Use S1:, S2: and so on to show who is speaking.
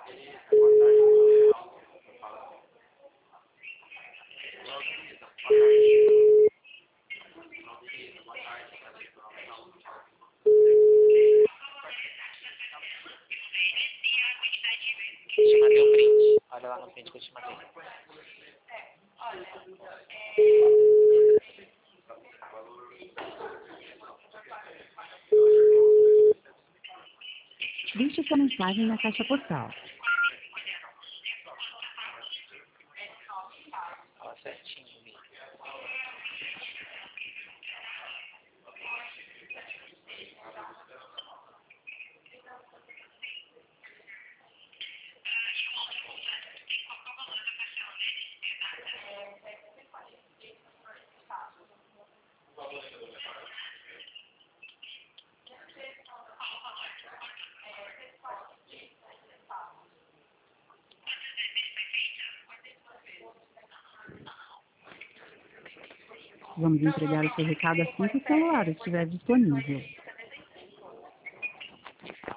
S1: Te mandei o print. Olha lá no print que eu te mandei.
S2: Deixe sua mensagem na caixa postal.
S1: Fala certinho.
S2: Vamos entregar o seu recado assim que o celular estiver disponível.